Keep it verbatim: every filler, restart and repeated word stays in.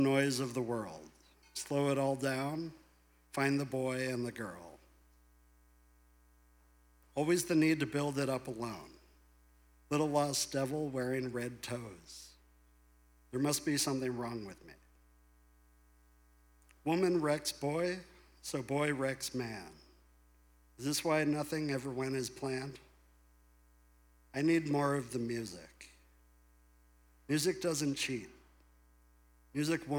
noise of the world. Slow it all down, find the boy and the girl. Always the need to build it up alone. Little lost devil wearing red toes. There must be something wrong with me. Woman wrecks boy, so boy wrecks man. Is this why nothing ever went as planned? I need more of the music. Music doesn't cheat. Music won't